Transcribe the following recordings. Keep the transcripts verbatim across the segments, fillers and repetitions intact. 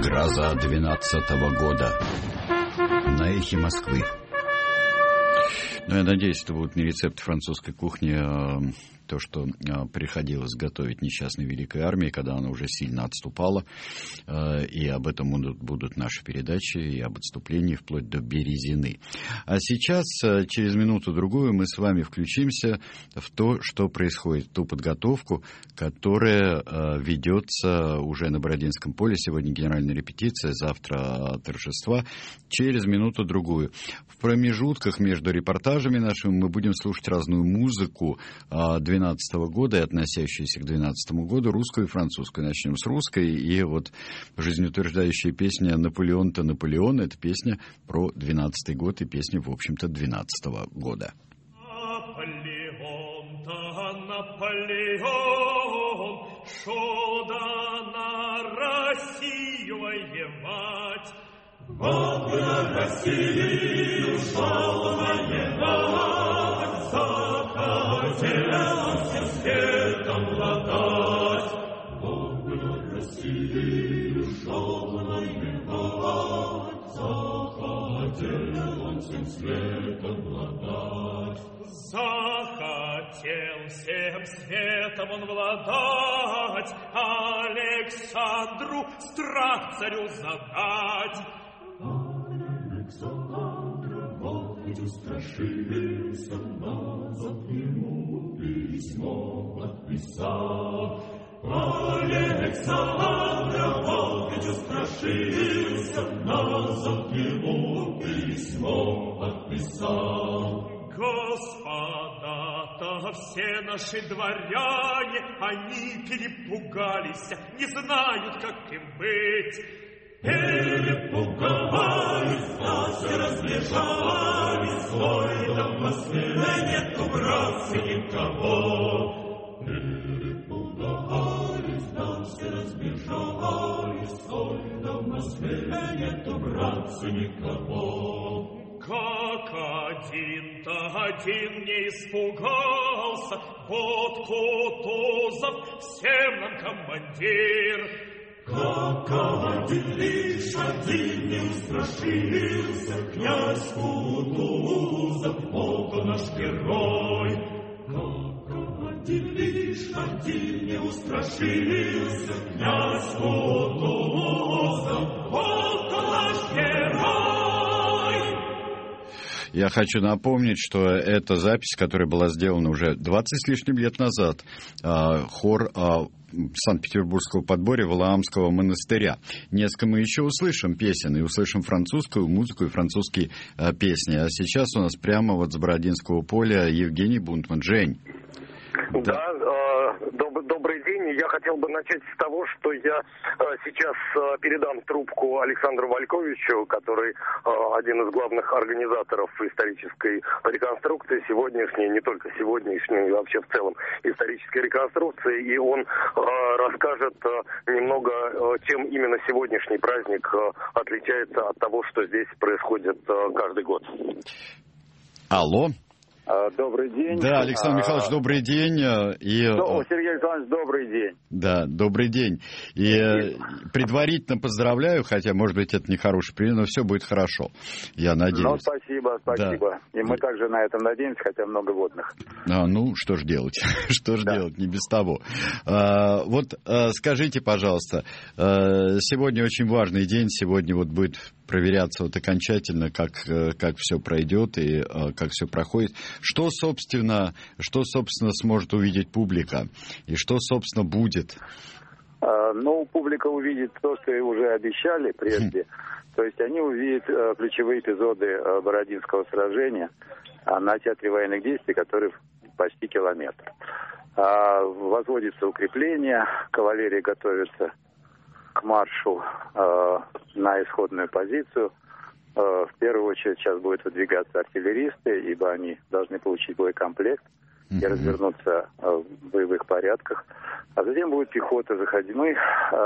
Гроза двенадцатого года. На эхе Москвы. Ну, я надеюсь, это будет не рецепт французской кухни, а то, что приходилось готовить несчастной Великой Армии, когда она уже сильно отступала. И об этом будут, будут наши передачи, и об отступлении вплоть до Березины. А сейчас, через минуту-другую, мы с вами включимся в то, что происходит, ту подготовку, которая ведется уже на Бородинском поле. Сегодня генеральная репетиция, завтра торжества. Через минуту-другую. В промежутках между репортажами нашими мы будем слушать разную музыку двенадцатого года и относящуюся к двенадцатому году, русскую и французскую. Начнем с русской. И вот жизнеутверждающая песня «Наполеон-то Наполеон» — это песня про двенадцатый год и песня, в общем-то, двенадцатого года. Наполеон-то Наполеон шел да на Россию воевать. Вот бы на Россию шел воевать, захотел всем светом владать. Вот бы на Россию шел воевать, захотел он всем светом владать. Захотел всем светом он владать, Александру страх царю задать. Александра вот ведь устрашился, назад ему письмо подписал. Александра вот ведь устрашился, назад ему письмо подписал. Господа-то все наши дворяне, они перепугались, не знают, как им быть. Перепугались, нас разбежались, ой, да в Москве нету, братцы, никого. Перепугались, нас разбежались, ой, да в Москве нету, братцы, никого. Как один-то один не испугался, вот Кутузов всем нам командир. Как один лишь один не устрашился, князь Кутузов, вот он наш герой. Как один лишь один не устрашился, князь Кутузов, вот он наш герой. Я хочу напомнить, что это запись, которая была сделана уже двадцать с лишним лет назад. Хор Санкт-Петербургского подворья Валаамского монастыря. Несколько мы еще услышим песен, и услышим французскую музыку и французские песни. А сейчас у нас прямо вот с Бородинского поля Евгений Бунтман. Жень. Да, да э, доб- добрый день. Я хотел бы начать с того, что я э, сейчас э, передам трубку Александру Вальковичу, который э, один из главных организаторов исторической реконструкции сегодняшней, не только сегодняшней, вообще в целом исторической реконструкции, и он э, расскажет э, немного, э, чем именно сегодняшний праздник э, отличается от того, что здесь происходит э, каждый год. Алло. Добрый день. Да, Александр Михайлович, добрый день. И... О, Сергей Александрович, добрый день. Да, добрый день. И, и предварительно поздравляю, хотя, может быть, это не хороший пример, но все будет хорошо, я надеюсь. Ну, спасибо, спасибо. Да. И мы также на этом надеемся, хотя много водных. А, ну, что ж делать? Что ж да. делать, не без того. А, вот а, скажите, пожалуйста, а, сегодня очень важный день, сегодня вот будет проверяться вот окончательно, как, как все пройдет и как все проходит. Что, собственно, что, собственно, сможет увидеть публика? И что, собственно, будет? Ну, публика увидит то, что и уже обещали прежде. То есть они увидят ключевые эпизоды Бородинского сражения на театре военных действий, который почти километр. Возводится укрепление, кавалерия готовится к маршу э, на исходную позицию. Э, в первую очередь сейчас будут выдвигаться артиллеристы, ибо они должны получить боекомплект и mm-hmm. развернуться э, в боевых порядках. А затем будет пехота заходить. Мы э,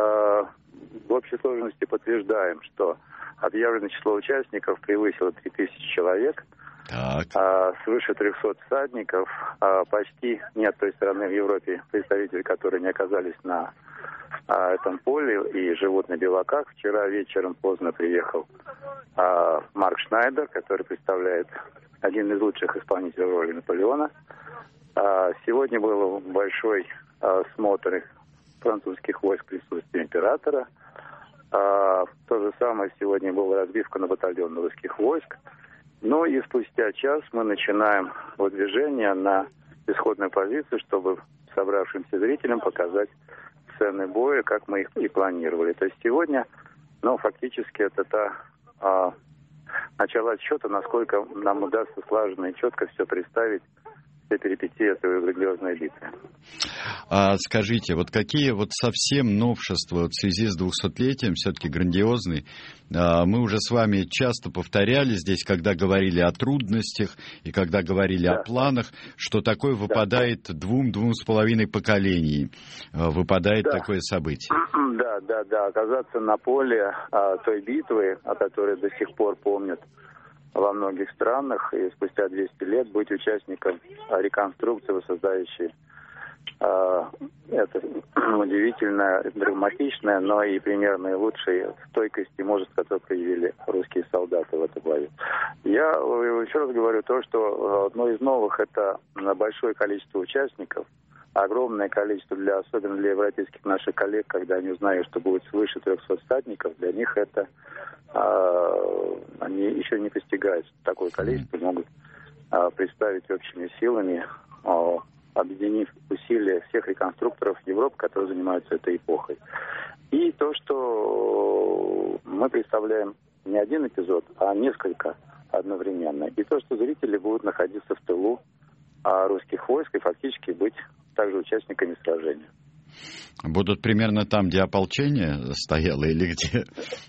в общей сложности подтверждаем, что объявленное число участников превысило три тысячи человек. Так. А, свыше трехсот всадников. А, почти нет той страны в Европе представителей, которые не оказались на а, этом поле и живут на Белоках. Вчера вечером поздно приехал а, Марк Шнайдер, который представляет один из лучших исполнителей роли Наполеона. А, сегодня был большой а, смотр французских войск в присутствии императора. А, то же самое сегодня была разбивка на батальон русских войск. Ну и спустя час мы начинаем выдвижение на исходную позицию, чтобы собравшимся зрителям показать сцены боя, как мы их и планировали. То есть сегодня, ну, фактически это та а, начало отсчета, насколько нам удастся слаженно и четко все представить, все перипетии этой грандиозной битвы. А скажите, вот какие вот совсем новшества вот в связи с двухсотлетием, все-таки грандиозный, а, мы уже с вами часто повторяли здесь, когда говорили о трудностях и когда говорили да. о планах, что такое выпадает да. двум-двум с половиной поколений, выпадает да. такое событие. Да, да, да, оказаться на поле а, той битвы, о которой до сих пор помнят во многих странах, и спустя двести лет быть участником реконструкции, воссоздающей э, это удивительное, драматичное, но и пример наилучшей стойкости, может, которую проявили русские солдаты в этом бою. Я еще раз говорю то, что одно из новых — это большое количество участников, огромное количество, для, особенно для европейских наших коллег, когда они узнают, что будет свыше трехсот статников, для них это э, они еще не постигают такое количество, могут э, представить общими силами, э, объединив усилия всех реконструкторов Европы, которые занимаются этой эпохой. И то, что мы представляем не один эпизод, а несколько одновременно. И то, что зрители будут находиться в тылу а, русских войск и фактически быть также участниками сражения. Будут примерно там, где ополчение стояло, или где?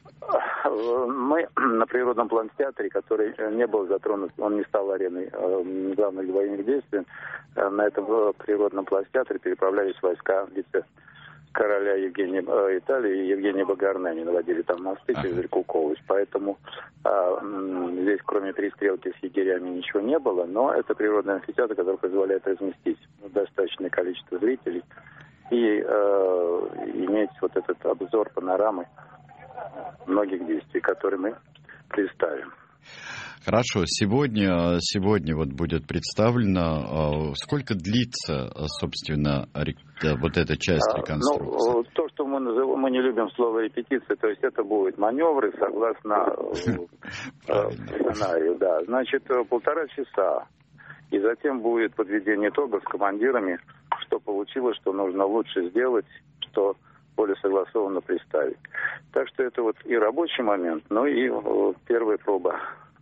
Мы на природном планетеатре, который не был затронут, он не стал ареной главных военных действий, на этом природном планетеатре переправлялись войска вице-короля Евгения Италии и Евгения Багарне. Они наводили там мосты через реку Колыч. Поэтому а, здесь, кроме перестрелки с егерями, ничего не было. Но это природный амфитеатр, который позволяет разместить достаточное количество зрителей и э, иметь вот этот обзор панорамы многих действий, которые мы представим. Хорошо. Сегодня, сегодня вот будет представлено, сколько длится, собственно, вот эта часть реконструкции? Ну, то, что мы называем, мы не любим слово репетиция, то есть это будут маневры согласно сценарию, да. Значит, полтора часа. И затем будет подведение итогов с командирами, что получилось, что нужно лучше сделать, что более согласованно представить. Так что это вот и рабочий момент, но и первая проба.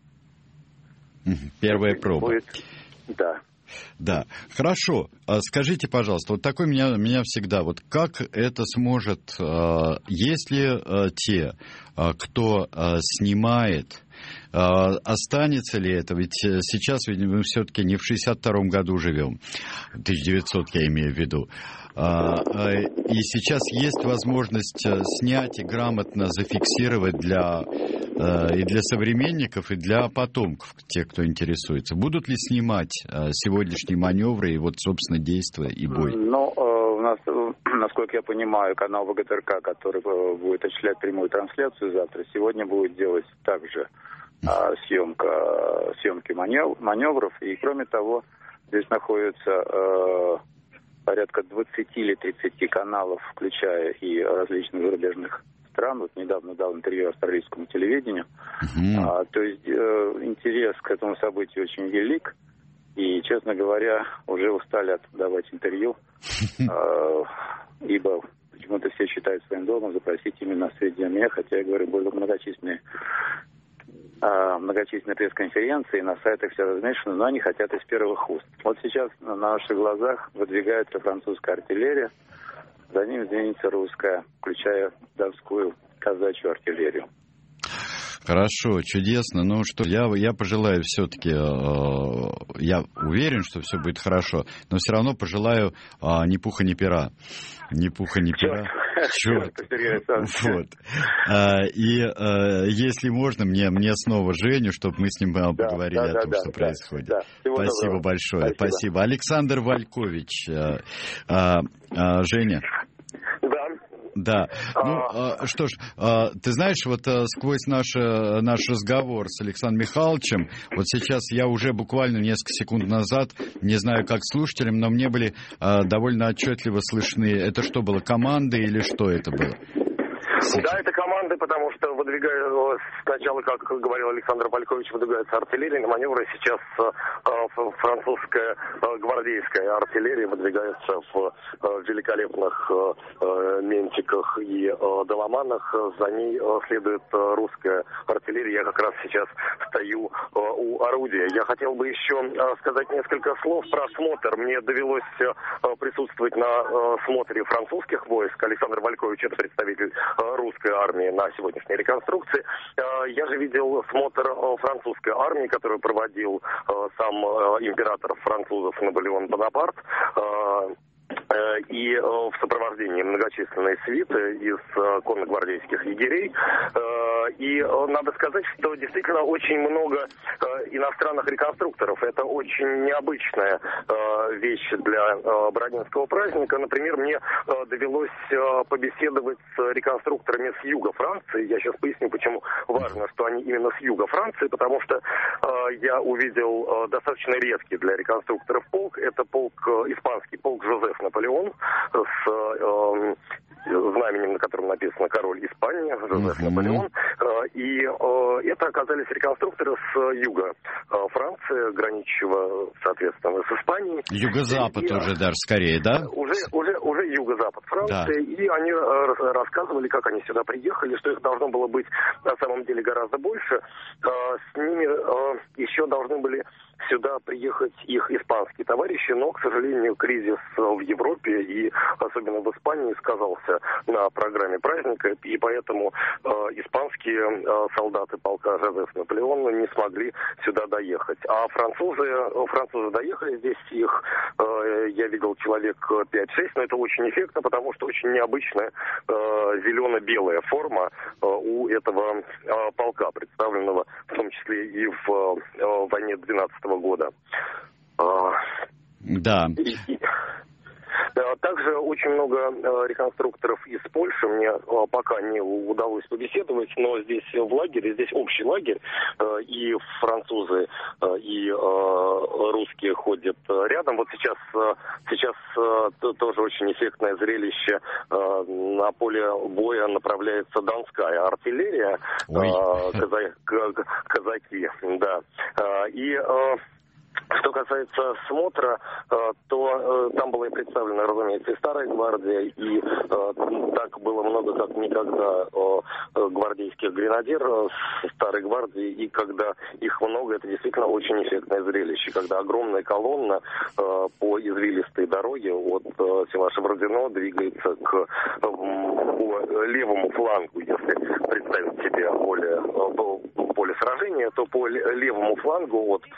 Первая проба. Будет, да. Да, хорошо. Скажите, пожалуйста, вот такой меня, меня всегда, вот как это сможет, если те, кто снимает, останется ли это? Ведь сейчас ведь мы все-таки не в шестьдесят втором году живем, тысяча девятьсот я имею в виду. И сейчас есть возможность снять и грамотно зафиксировать для, и для современников, и для потомков, тех, кто интересуется. Будут ли снимать сегодняшние маневры и вот, собственно, действия и бой? Ну, у нас, насколько я понимаю, канал ВГТРК, который будет осуществлять прямую трансляцию завтра, сегодня будет делать также съемка, съемки маневров. И, кроме того, здесь находится порядка двадцати или тридцати каналов, включая и различных зарубежных стран. Вот недавно дал интервью австралийскому телевидению. Mm-hmm. А, то есть э, интерес к этому событию очень велик. И, честно говоря, уже устали давать интервью, э, ибо почему-то все считают своим долгом запросить именно сведения меня, хотя я говорю, более многочисленные многочисленные пресс-конференции, на сайтах все размешано, но они хотят из первых уст. Вот сейчас на наших глазах выдвигается французская артиллерия, за ним двинется русская, включая донскую казачью артиллерию. Хорошо, чудесно. Ну что, я, я пожелаю все-таки, э, я уверен, что все будет хорошо, но все равно пожелаю э, ни пуха, ни пера. Ни пуха, ни пера. Черт. Вот. А, и а, если можно, мне, мне снова Женю, чтобы мы с ним поговорили да, да, о том, да, что да, происходит. Да. Спасибо доброго. Большое. Спасибо. Спасибо. Александр Валькович. А, а, а, Женя. Да. Да. Ну, а, что ж, а, ты знаешь, вот а, сквозь наш, наш разговор с Александром Михайловичем, вот сейчас я уже буквально несколько секунд назад, не знаю, как слушателям, но мне были а, довольно отчетливо слышны. Это что было, команды или что это было? Да, это команды, потому что выдвигают, сначала, как говорил Александр Валькович, выдвигаются артиллерийные маневры, сейчас э, французская э, гвардейская артиллерия выдвигается в э, великолепных э, ментиках и э, доломанах, за ней э, следует э, русская артиллерия, я как раз сейчас стою э, у орудия. Я хотел бы еще э, сказать несколько слов про смотр. Мне довелось э, присутствовать на э, смотре французских войск. Александр Валькович, это представитель э, русской армии на сегодняшней реконструкции. Я же видел смотр французской армии, которую проводил сам император французов Наполеон Бонапарт. И в сопровождении многочисленной свиты из конногвардейских егерей. И надо сказать, что действительно очень много иностранных реконструкторов. Это очень необычная вещь для Бородинского праздника. Например, мне довелось побеседовать с реконструкторами с юга Франции. Я сейчас поясню, почему важно, что они именно с юга Франции, потому что я увидел достаточно редкий для реконструкторов полк. Это полк, испанский полк Жозеф Наполеон с э, знаменем, на котором написано «Король Испании», Жозеф mm-hmm. Наполеон. И э, это оказались реконструкторы с юга Франции, граничащего, соответственно, с Испанией. Юго-запад и, уже даже скорее, да? Уже, уже, уже юго-запад Франции. Да. И они рассказывали, как они сюда приехали, что их должно было быть на самом деле гораздо больше. С ними еще должны были сюда приехать их испанские товарищи, но, к сожалению, кризис в Европе и особенно в Испании сказался на программе праздника, и поэтому э, испанские э, солдаты полка Жозеф Наполеон не смогли сюда доехать. А французы, французы доехали, здесь их, э, я видел, человек пять-шесть, но это очень эффектно, потому что очень необычная э, зелено-белая форма э, у этого э, полка, представленного в том числе и в э, войне двенадцатого года. Да. И, также очень много реконструкторов из Польши. Мне пока не удалось побеседовать, но здесь в лагере, здесь общий лагерь, и французы, и русские ходят рядом. Вот сейчас, сейчас тоже очень эффектное зрелище. На поле боя направляется донская артиллерия, каза- казаки, да. И что касается смотра, то там была и представлена, разумеется, и Старая гвардия, и так было много, как никогда, гвардейских гренадеров Старой гвардии, и когда их много, это действительно очень эффектное зрелище, когда огромная колонна по извилистой дороге от села Шабардино двигается к по левому флангу, если представить себе поле, поле сражения, то по левому флангу от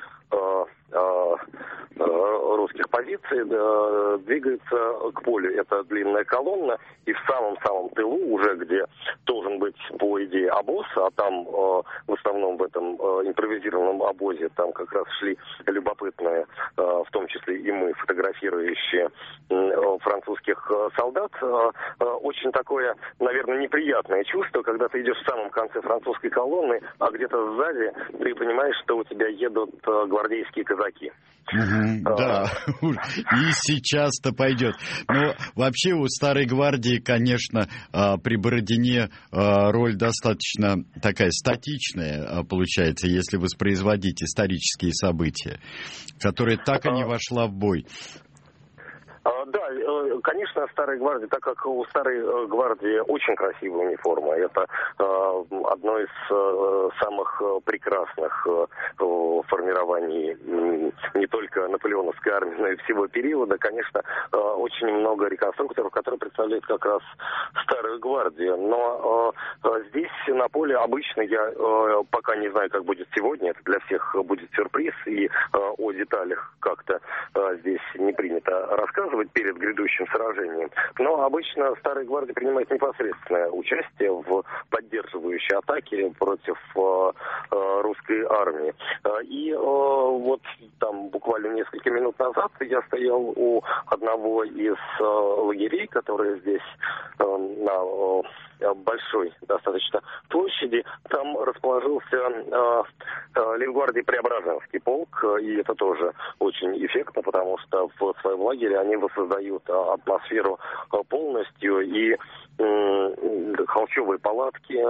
русских позиций двигается к полю. Это длинная колонна, и в самом-самом тылу, уже где должен быть, по идее, обоз, а там в основном в этом импровизированном обозе там как раз шли любопытные, в том числе и мы, фотографирующие французских солдат. Очень такое, наверное, неприятное чувство, когда ты идешь в самом конце французской колонны, а где-то сзади ты понимаешь, что у тебя едут гвардейские казаки. Угу, а, да, и сейчас-то пойдет. Но вообще у Старой гвардии, конечно, при Бородине роль достаточно такая статичная получается, если воспроизводить исторические события, которая так и не вошла в бой. Да, конечно, Старая гвардия, так как у Старой гвардии очень красивая униформа, это одно из самых прекрасных формирований не только наполеоновской армии, но и всего периода. Конечно, очень много реконструкторов, которые представляют как раз Старую гвардию. Но здесь на поле обычно, я пока не знаю, как будет сегодня, это для всех будет сюрприз, и о деталях как-то здесь не принято рассказывать перед грядущим сражением. Но обычно Старая гвардия принимает непосредственное участие в поддерживающей атаке против э, э, русской армии. И э, вот там буквально несколько минут назад я стоял у одного из э, лагерей, которые здесь э, на большой достаточно площади. Там расположился Лейб-гвардии Преображенский полк, и это тоже очень эффектно, потому что в своем лагере они воссоздают атмосферу полностью, и холщовые палатки,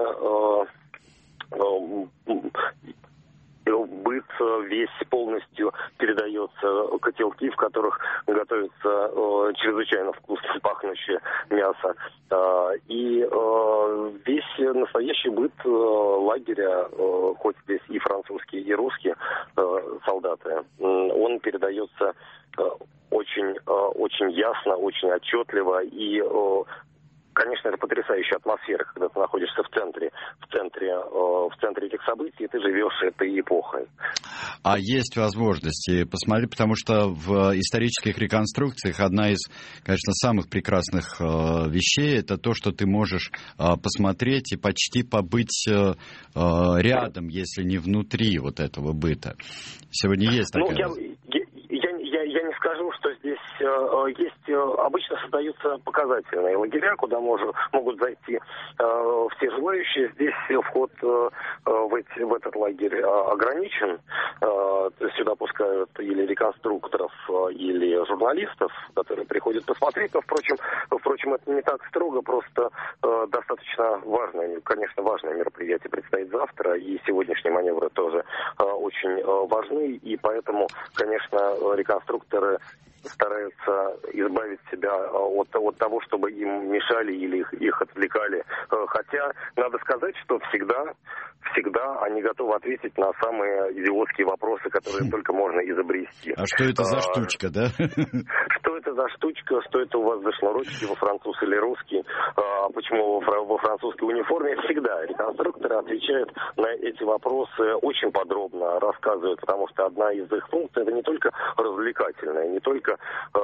быт весь полностью передается, котелки, в которых готовится э, чрезвычайно вкусно пахнущее мясо. Э, и э, весь настоящий быт э, лагеря, э, хоть здесь и французские, и русские э, солдаты, э, он передается э, очень, э, очень ясно, очень отчетливо, и э, конечно, это потрясающая атмосфера, когда ты находишься в центре, в центре, э, в центре этих событий, и ты живешь этой эпохой. А есть возможности посмотреть, потому что в исторических реконструкциях одна из, конечно, самых прекрасных э, вещей — это то, что ты можешь э, посмотреть и почти побыть э, э, рядом, если не внутри вот этого быта. Сегодня есть такая... Ну, я... Я не скажу, что здесь э, есть, э, обычно создаются показательные лагеря, куда может, могут зайти э, все желающие. Здесь вход э, в, эти, в этот лагерь э, ограничен. Э, сюда пускают или реконструкторов, э, или журналистов, которые приходят посмотреть. Но, впрочем, впрочем это не так строго, просто э, достаточно важное, конечно, важное мероприятие предстоит завтра, и сегодняшние маневры тоже э, очень э, важны, и поэтому, конечно, реконструкторы стараются избавить себя от, от того, чтобы им мешали или их, их отвлекали. Хотя, надо сказать, что всегда, всегда они готовы ответить на самые идиотские вопросы, которые только можно изобрести. А что это за штучка, да? Что это за штучка, что это у вас за шнурочки, во француз или русский, почему во французской униформе? Всегда реконструкторы отвечают на эти вопросы очень подробно, рассказывают, потому что одна из их функций — это не только развлекательная, не только э,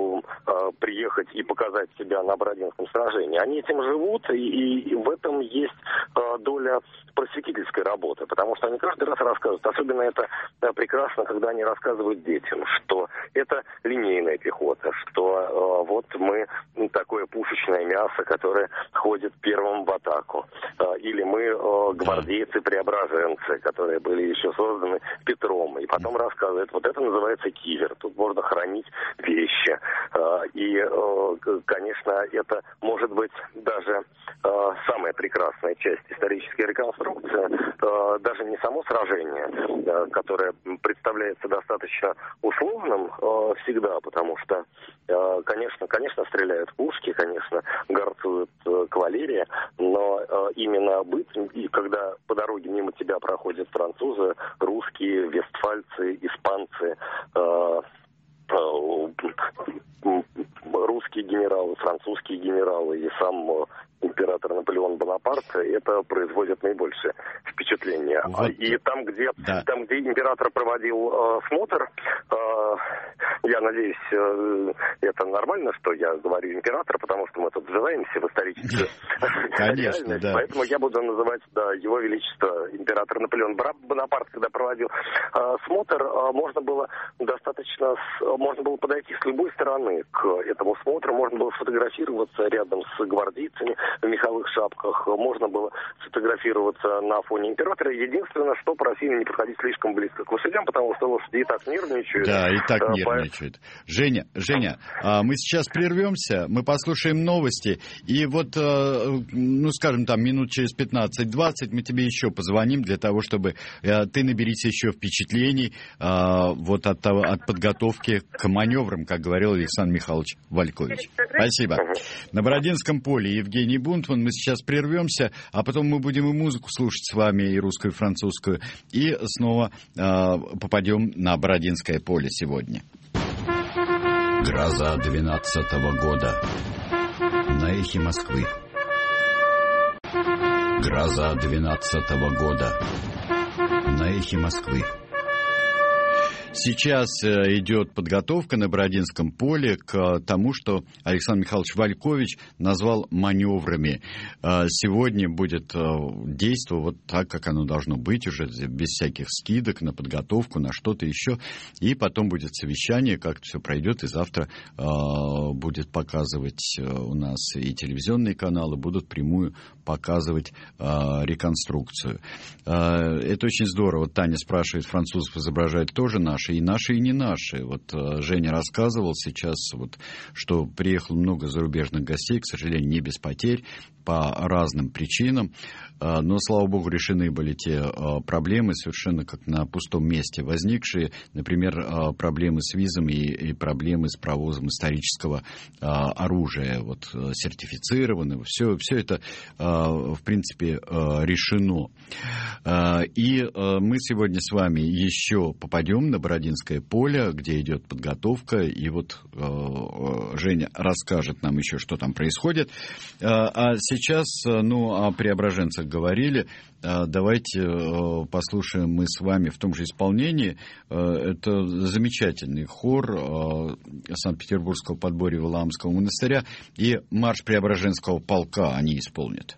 э, приехать и показать себя на Бородинском сражении. Они этим живут, и, и в этом есть э, доля просветительской работы, потому что они каждый раз рассказывают, особенно это э, прекрасно, когда они рассказывают детям, что это линейная пехота, что э, вот мы такое пушечное мясо, которое ходит первым в атаку, э, или мы э, гвардейцы-преображенцы, которые были еще созданы Петром, и потом рассказывают, вот это называется кивер, тут можно хранить вещи, э, и, э, конечно, это может быть даже э, самая прекрасная часть исторической реконструкции, э, даже не само сражение, э, которое представляется достаточно условным э, всегда, потому что, э, конечно, конечно, стреляют пушки, конечно, горцует э, кавалерия, но э, именно быт, и когда по дороге мимо тебя проходят французы, русские, вестфальцы, испанцы, э, русские генералы, французские генералы и сам император Наполеон Бонапарт, это производит наибольшее впечатление. Вот. И там, где, да. там, где император проводил э, смотр, э, я надеюсь, э, это нормально, что я говорю император, потому что мы тут вживаемся в историческую реальность. Да. Поэтому я буду называть да, его величество император Наполеон Бонапарт, когда проводил э, смотр, э, можно было достаточно, можно было подойти с любой стороны к этому смотру, можно было сфотографироваться рядом с гвардейцами в меховых шапках, можно было сфотографироваться на фоне императора. Единственное, что просили не подходить слишком близко к лошадям, потому что лошади и так нервничают. Да, и так нервничают. Женя, Женя, мы сейчас прервемся, мы послушаем новости, и вот, ну, скажем, там, минут через пятнадцать-двадцать мы тебе еще позвоним для того, чтобы ты наберись еще впечатлений вот от, того, от подготовки к маневрам, как говорил Александр Михайлович Валькович. Спасибо. На Бородинском поле Евгений Бунтман. Мы сейчас прервемся, а потом мы будем и музыку слушать с вами, и русскую, и французскую, и снова э, попадем на Бородинское поле сегодня. Гроза двенадцатого года. На эхе Москвы. Гроза двенадцатого года. На эхе Москвы. Сейчас идет подготовка на Бородинском поле к тому, что Александр Михайлович Валькович назвал маневрами. Сегодня будет действо вот так, как оно должно быть, уже без всяких скидок на подготовку, на что-то еще. И потом будет совещание, как все пройдет, и завтра будет показывать у нас и телевизионные каналы, будут прямую показывать реконструкцию. Это очень здорово. Вот Таня спрашивает, французов изображают тоже наши, и наши, и не наши. Вот Женя рассказывал сейчас, вот, что приехало много зарубежных гостей, к сожалению, не без потерь, по разным причинам. Но, слава богу, решены были те проблемы, совершенно как на пустом месте возникшие. Например, проблемы с визами и проблемы с провозом исторического оружия, вот, сертифицированного. Все, все это, в принципе, решено. И мы сегодня с вами еще попадем на Бородинское поле, где идет подготовка. И вот Женя расскажет нам еще, что там происходит. А сейчас, ну, о преображенцах говорили. Давайте послушаем мы с вами в том же исполнении. Это замечательный хор Санкт-Петербургского подворья Валаамского монастыря и марш Преображенского полка они исполнят.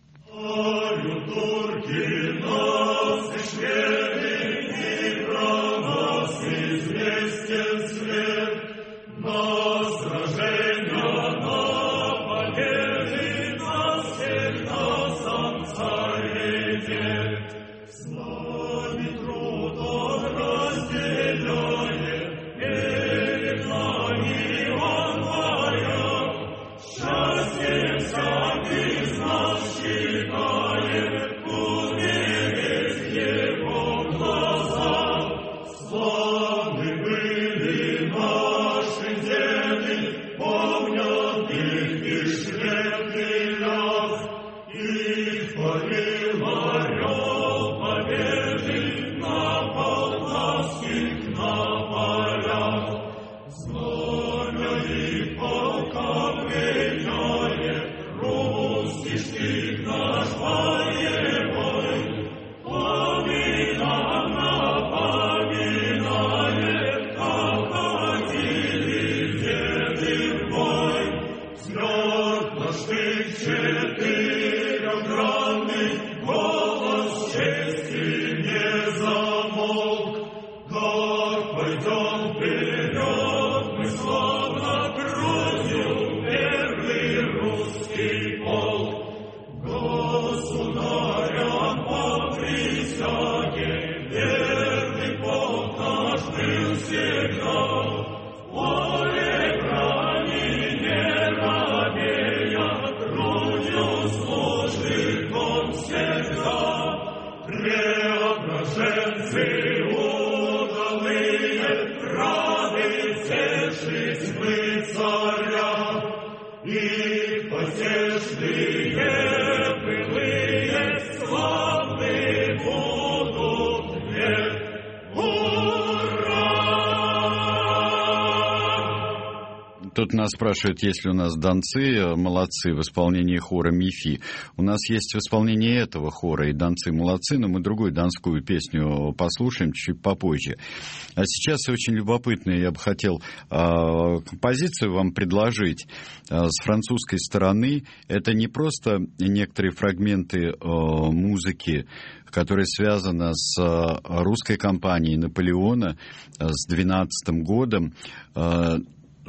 Тут нас спрашивают, есть ли у нас донцы, молодцы, в исполнении хора «Мифи». У нас есть в исполнении этого хора и донцы молодцы, но мы другую донскую песню послушаем чуть попозже. А сейчас очень любопытно, я бы хотел э, композицию вам предложить э, с французской стороны. Это не просто некоторые фрагменты э, музыки, которая связана с э, русской кампанией Наполеона э, с двенадцатым годом, э,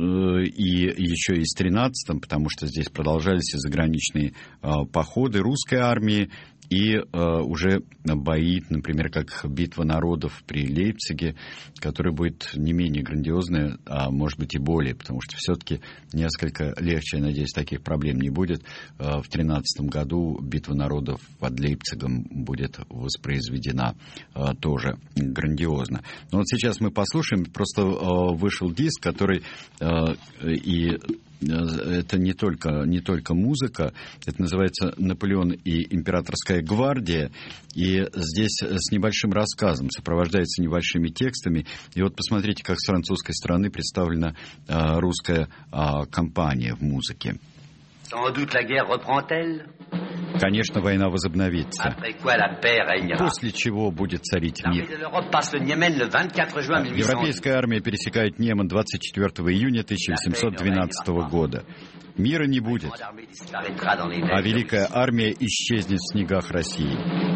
и еще и с тринадцатым, потому что здесь продолжались и заграничные э, походы русской армии, и э, уже бои, например, как битва народов при Лейпциге, которая будет не менее грандиозная, а может быть и более, потому что все-таки несколько легче, я надеюсь, таких проблем не будет. Э, в тринадцатом году битва народов под Лейпцигом будет воспроизведена э, тоже грандиозно. Но вот сейчас мы послушаем, просто э, вышел диск, который э, и это не только, не только музыка, это называется «Наполеон и императорская гвардия», и здесь с небольшим рассказом, сопровождается небольшими текстами. И вот посмотрите, как с французской стороны представлена русская компания в музыке. Конечно, война возобновится, после чего будет царить мир. Европейская армия пересекает Неман двадцать четвёртого июня тысяча восемьсот двенадцатого года. Мира не будет, а Великая армия исчезнет в снегах России.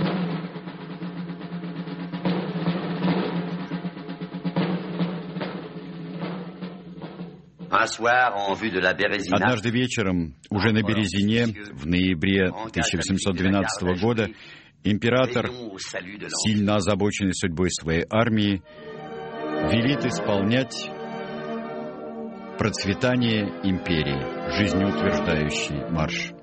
Однажды вечером, уже на Березине, в ноябре тысяча восемьсот двенадцатого года, император, сильно озабоченный судьбой своей армии, велит исполнять процветание империи, жизнеутверждающий марш.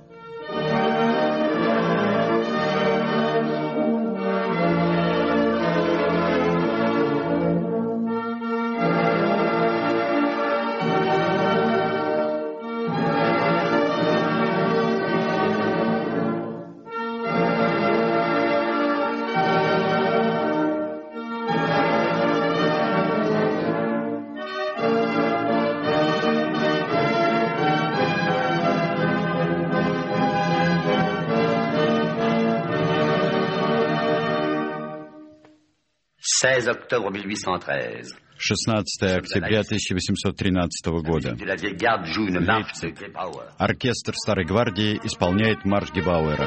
шестнадцатого октября тысяча восемьсот тринадцатого года. Лейпциг. Оркестр Старой гвардии исполняет марш Гебауэра.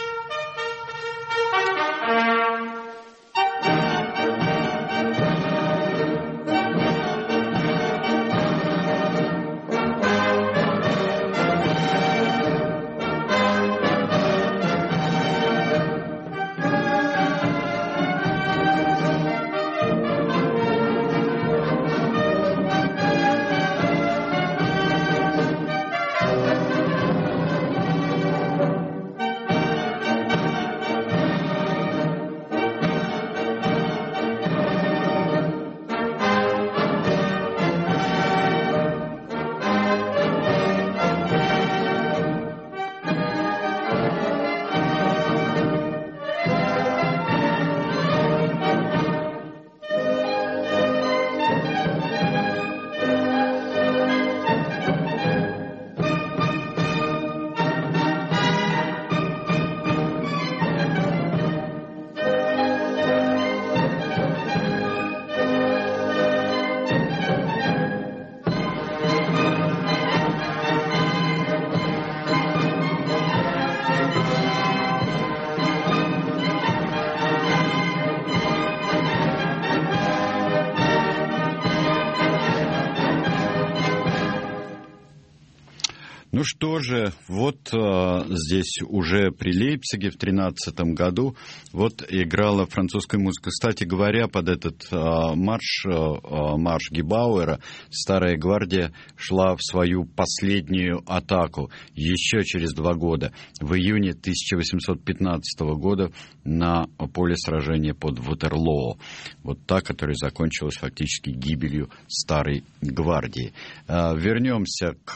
Ну что же, вот а, здесь уже при Лейпциге в тринадцатом году вот играла французская музыка. Кстати говоря, под этот а, марш, а, марш Гебауэра Старая гвардия шла в свою последнюю атаку еще через два года, в июне тысяча восемьсот пятнадцатого года на поле сражения под Ватерлоо. Вот та, которая закончилась фактически гибелью Старой гвардии. А, вернемся к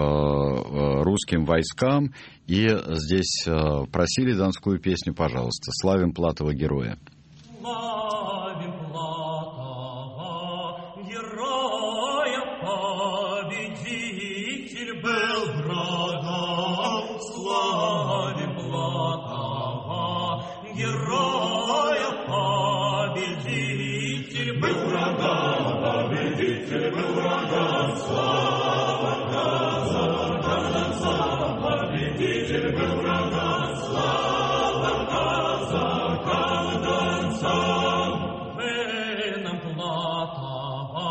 а, русским войскам. И здесь э, просили донскую песню, пожалуйста. «Славим Платова героя». Славим Платова героя, победитель был врагом. Славим Платова героя, победитель был врагом. Победитель был врагом. Слава казакам, казакам, победитель был врагом. Слава казакам, донцам. Вы нам Платова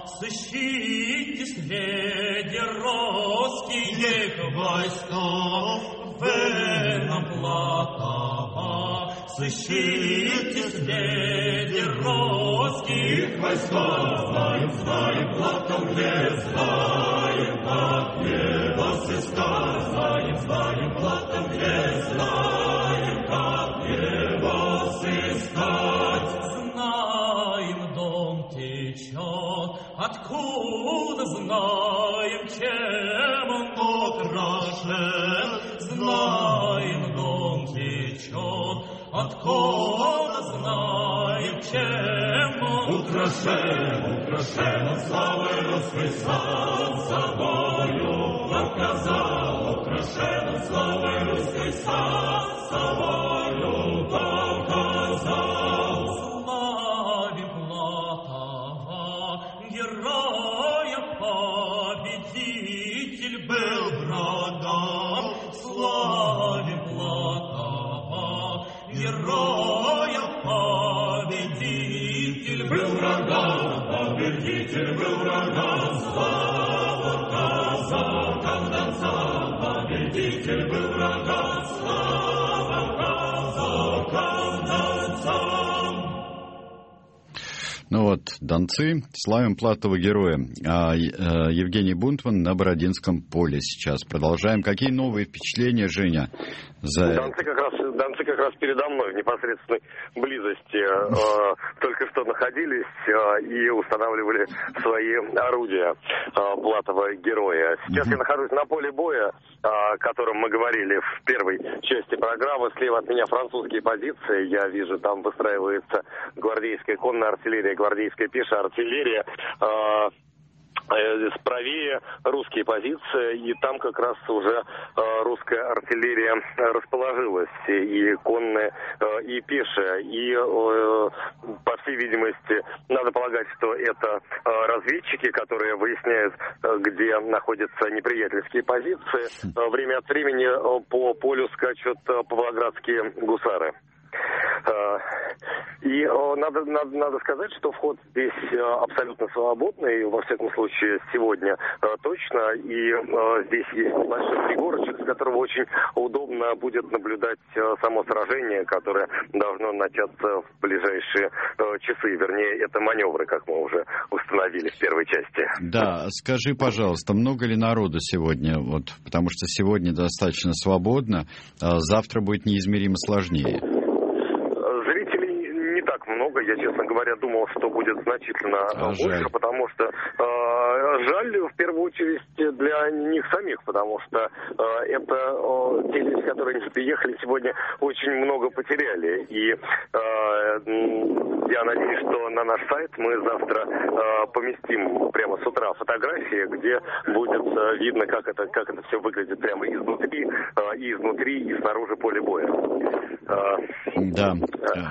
сыщите среди русских войсков. Вы нам Платова сыщите среди русских войсков. Знаем, знаем, Платов где, знаем, как его сыскать. Знаем, знаем, Платов где, знаем, как его сыскать. Знаем, дом течет, откуда знаем, чем он украшен. Знаем, дом течет, откуда знаем, чем он украшен. Украшен он славой русской, сам собою показал. Прошедом славой русской собою показал. Славим Платова, героя, победитель был врагом. Славим Платова, героя, победитель был врагом. Победитель был врагом. Слава казакам донцам. Победитель был врагом. Слава казакам донцам. Ну вот, донцы, славим Платова героя. А, э, Евгений Бунтман на Бородинском поле сейчас. Продолжаем. Какие новые впечатления, Женя? За... Донцы как раз, донцы как раз передо мной в непосредственной близости э, только что находились э, и устанавливали свои орудия э, Платова героя. Сейчас uh-huh. я нахожусь на поле боя, о котором мы говорили в первой части программы. Слева от меня французские позиции. Я вижу, там выстраивается гвардейская конная артиллерия, гвардейская пешая артиллерия. Э, Справее русские позиции, и там как раз уже э, русская артиллерия расположилась, и конная, э, и пешая, и, э, по всей видимости, надо полагать, что это э, разведчики, которые выясняют, э, где находятся неприятельские позиции. Э, время от времени э, по полю скачут э, павлоградские гусары. И надо, надо, надо сказать, что вход здесь абсолютно свободный, во всяком случае сегодня точно. И здесь есть небольшой пригорочек, с которого очень удобно будет наблюдать само сражение, которое должно начаться в ближайшие часы. Вернее, это маневры, как мы уже установили в первой части. Да, скажи, пожалуйста, много ли народу сегодня? Вот, потому что сегодня достаточно свободно, а завтра будет неизмеримо сложнее. Много, я, честно говоря, думал, что будет значительно а больше, жаль. потому что э, жаль в первую очередь для них самих, потому что э, это э, те люди, которые не приехали сегодня, очень много потеряли. И э, я надеюсь, что на наш сайт мы завтра э, поместим прямо с утра фотографии, где будет э, видно, как это, как это все выглядит прямо изнутри, э, и изнутри, и снаружи поля боя. Э, да. Э,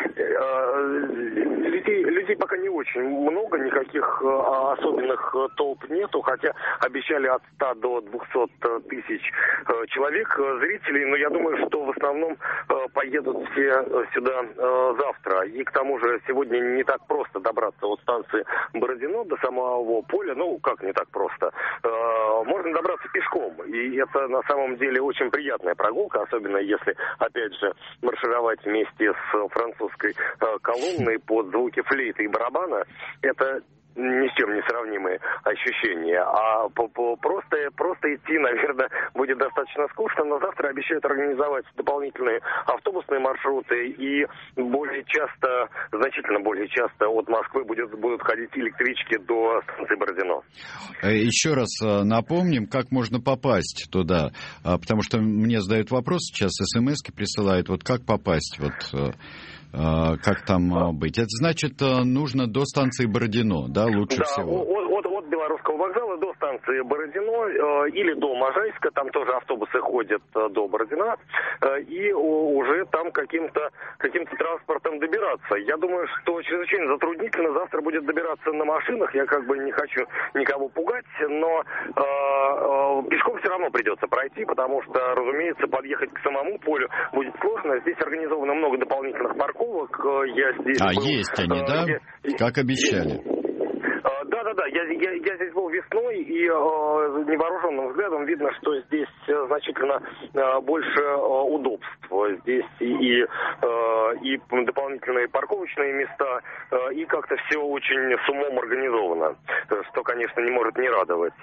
Людей, людей пока не очень много, никаких а, особенных толп нету, хотя обещали от ста до двухсот тысяч а, человек, зрителей, но я думаю, что в основном а, поедут все сюда а, завтра. И к тому же сегодня не так просто добраться от станции Бородино до самого поля, ну как не так просто. А, можно добраться пешком, и это на самом деле очень приятная прогулка, особенно если, опять же, маршировать вместе с французской колонны под звуки флейты и барабана. Это ни с чем не сравнимые ощущения. А по, по, просто, просто идти, наверное, будет достаточно скучно, но завтра обещают организовать дополнительные автобусные маршруты, и более часто, значительно более часто от Москвы будет, будут ходить электрички до станции Бородино. Еще раз напомним, как можно попасть туда, потому что мне задают вопрос, сейчас смс-ки присылают, вот как попасть, вот... Как там быть? Это значит, нужно до станции Бородино, да, лучше да, всего? От, от, от Белорусского вокзала до станции Бородино э, или до Можайска, там тоже автобусы ходят э, до Бородина, э, и о, уже там каким-то, каким-то транспортом добираться. Я думаю, что чрезвычайно затруднительно завтра будет добираться на машинах, я как бы не хочу никого пугать, но э, э, пешком все равно придется пройти, потому что, разумеется, подъехать к самому полю будет сложно. Здесь организовано много дополнительных парков. Я здесь а, был, есть они, э, да? Я, как обещали. Да-да-да, я, я, я здесь был весной, и э, невооруженным взглядом видно, что здесь значительно э, больше э, удобств. Здесь и, и, э, и дополнительные парковочные места, э, и как-то все очень с умом организовано, что, конечно, не может не радовать.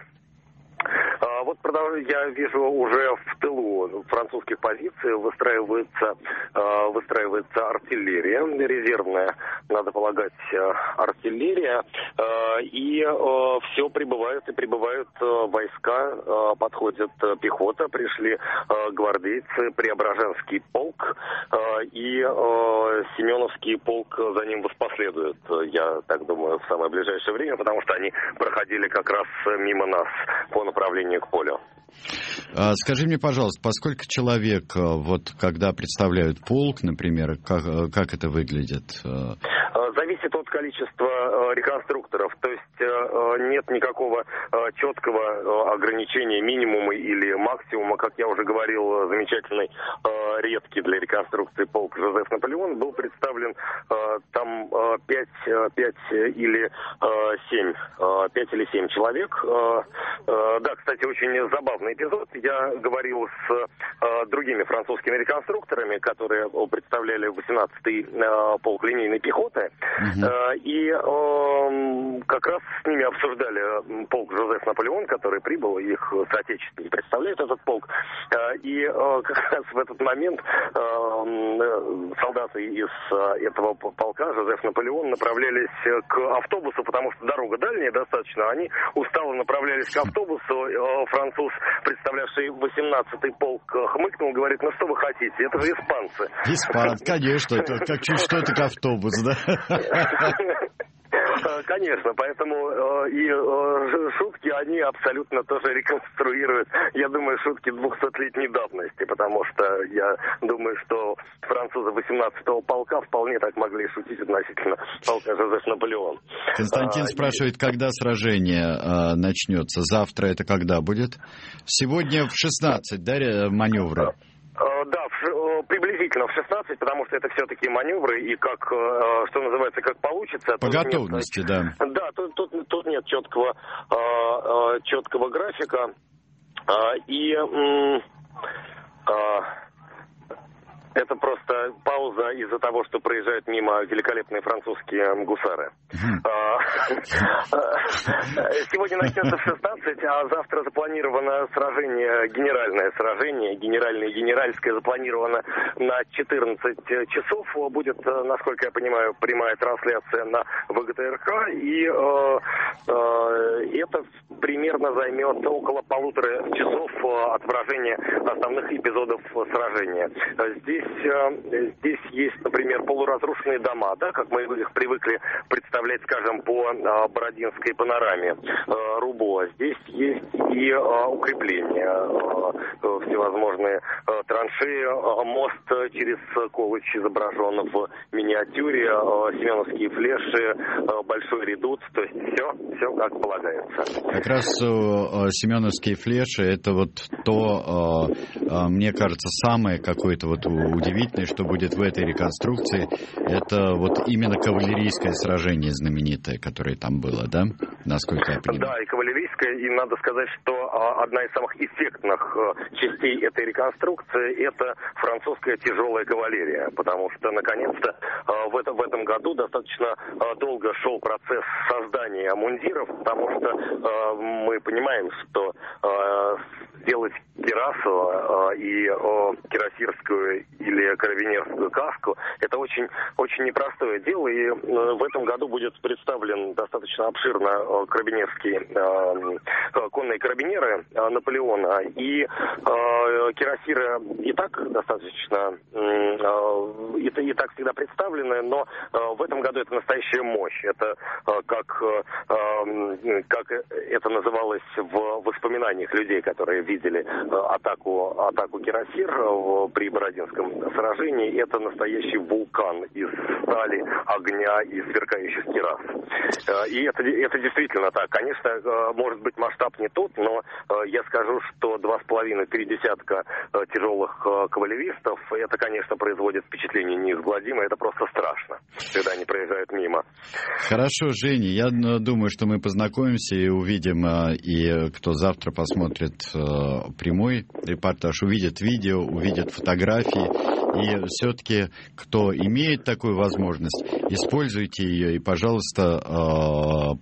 А вот я вижу уже в тылу французских позиций выстраивается, выстраивается артиллерия, резервная, надо полагать, артиллерия, и все прибывают и прибывают войска, подходит пехота, пришли гвардейцы, Преображенский полк, и Семеновский полк за ним воспоследует, я так думаю, в самое ближайшее время, потому что они проходили как раз мимо нас по направлению к полю. Скажи мне, пожалуйста, поскольку человек, вот когда представляют полк, например, как, как это выглядит? Зависит от количества реконструкторов, то есть нет никакого четкого ограничения минимума или максимума. Как я уже говорил, замечательный редкий для реконструкции полк Жозеф Наполеон был представлен там пять или семь, пять или семь человек. Да, кстати, очень забавный эпизод. Я говорил с другими французскими реконструкторами, которые представляли восемнадцатый полк линейной пехоты. Uh-huh. И э, как раз с ними обсуждали полк Жозеф Наполеон, который прибыл, их соотечественники представляют этот полк. И э, как раз в этот момент э, солдаты из этого полка Жозеф Наполеон направлялись к автобусу, потому что дорога дальняя достаточно. Они устало направлялись к автобусу. Э, француз, представлявший восемнадцатый полк, хмыкнул, говорит: ну что вы хотите, это же испанцы. Испанцы, конечно, это как чуть что это к автобус, да? Конечно, поэтому э, и э, шутки, они абсолютно тоже реконструируют, я думаю, шутки двухсотлетней давности, потому что я думаю, что французы восемнадцатого полка вполне так могли шутить относительно полка Жозеф Наполеон. Константин а, спрашивает, и... когда сражение э, начнется? Завтра это когда будет? Сегодня в шестнадцать, да, маневры? Да, приблизительно в шестнадцать, потому что это все-таки маневры, и как, что называется, как получится. По готовности, нет, да. Да, тут, тут, тут нет четкого, четкого графика. И это просто пауза из-за того, что проезжают мимо великолепные французские гусары. Сегодня начнется в шестнадцать, а завтра запланировано сражение, генеральное сражение, генеральное и генеральское запланировано на четырнадцать часов. Будет, насколько я понимаю, прямая трансляция на ВГТРК, и э, э, это примерно займет около полутора часов отображения основных эпизодов сражения. Здесь Здесь есть, например, полуразрушенные дома, да, как мы их привыкли представлять, скажем, по Бородинской панораме Рубо. Здесь есть и укрепления, всевозможные траншеи, мост через Колыч изображен в миниатюре, семеновские флеши, большой редут, то есть все, все как полагается. Как раз семеновские флеши — это вот то, мне кажется, самое какое-то вот удивительное, что будет в этой реконструкции, это вот именно кавалерийское сражение знаменитое, которое там было, да? Насколько я понимаю. Да, и кавалерийское, и надо сказать, что одна из самых эффектных частей этой реконструкции — это французская тяжелая кавалерия, потому что, наконец-то, в этом, в этом году достаточно долго шел процесс создания мундиров, потому что мы понимаем, что сделать кирасу и кирасирскую или карабинерскую каску — это очень, очень непростое дело, и в этом году будет представлен достаточно обширно карабинерские конные карабинеры Наполеона, и кирасиры и так достаточно и, и так всегда представлены, но в этом году это настоящая мощь. Это как, как это называлось в воспоминаниях людей, которые видели атаку, атаку кирасир при Бородинском сражении. Это настоящий вулкан из стали, огня и сверкающих кирас. И это, это действительно так. Конечно, может быть, масштаб не тот, но я скажу, что два с половиной, три десятка тяжелых кавалеристов, это, конечно, производит впечатление неизгладимое. Это просто страшно, когда они проезжают мимо. Хорошо, Женя, я думаю, что мы познакомимся и увидим, и кто завтра посмотрит прямой репортаж, увидит видео, увидит фотографии. И все-таки, кто имеет такую возможность, используйте ее и, пожалуйста, поезжайте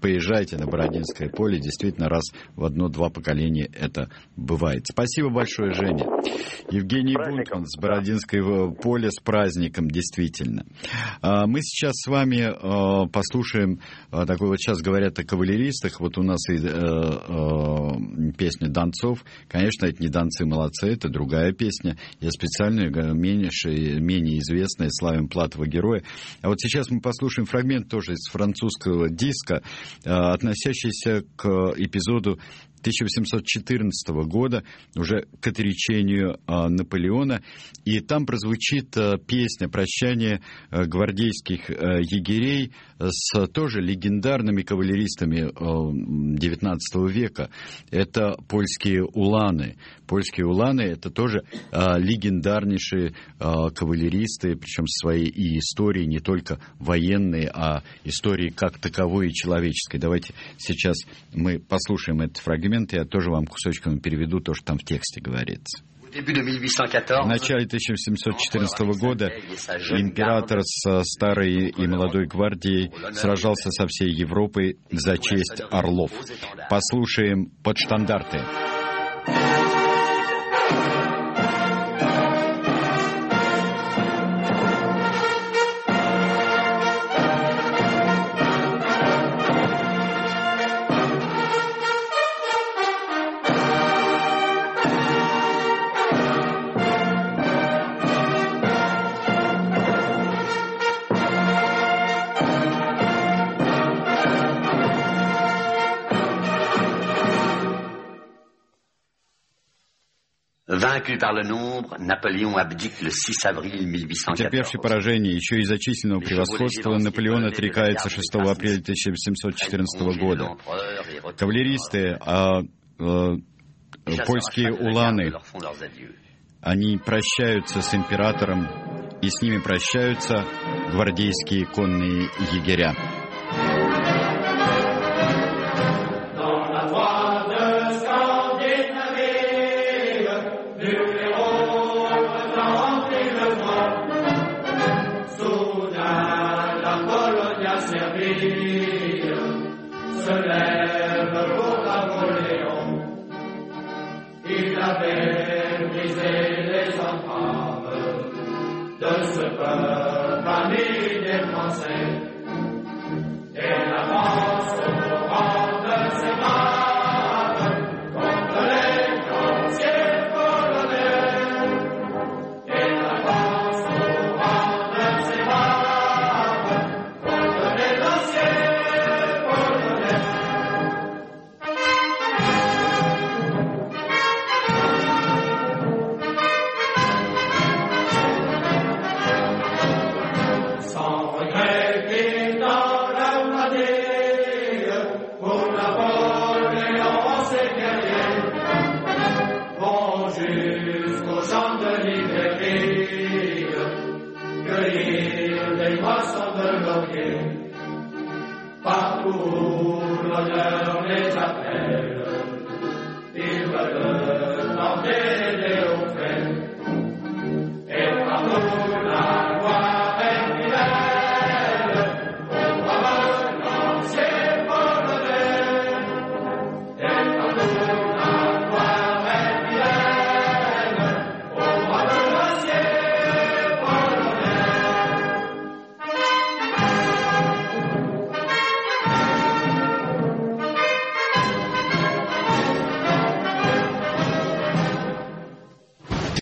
приезжайте на Бородинское поле. Действительно, раз в одно-два поколения это бывает. Спасибо большое, Женя. Евгений Бунтман с Бородинского поля, с праздником, действительно. Мы сейчас с вами послушаем такой, вот сейчас говорят о кавалеристах, вот у нас и песня Донцов. Конечно, это не Донцы молодцы, это другая песня. Я специально ее меньше, менее известная, славим Платова героя. А вот сейчас мы послушаем фрагмент тоже из французского диска, относящийся к эпизоду тысяча восемьсот четырнадцатого года, уже к отречению а, Наполеона. И там прозвучит а, песня «Прощание а, гвардейских а, егерей» с тоже легендарными кавалеристами а, девятнадцатого века. Это польские уланы. Польские уланы — это тоже а, легендарнейшие а, кавалеристы, причем своей и историей, не только военной, а истории как таковой и человеческой. Давайте сейчас мы послушаем этот фрагмент. Я тоже вам кусочком переведу то, что там в тексте говорится. В начале тысяча восемьсот четырнадцатого года император с старой и молодой гвардией сражался со всей Европой за честь орлов. Послушаем «Подштандарты». Потерпевший поражение еще из-за численного превосходства, Наполеон отрекается шестого апреля тысяча восемьсот четырнадцатого года. Кавалеристы, а, а, польские уланы, они прощаются с императором, и с ними прощаются гвардейские конные егеря. Sans regret.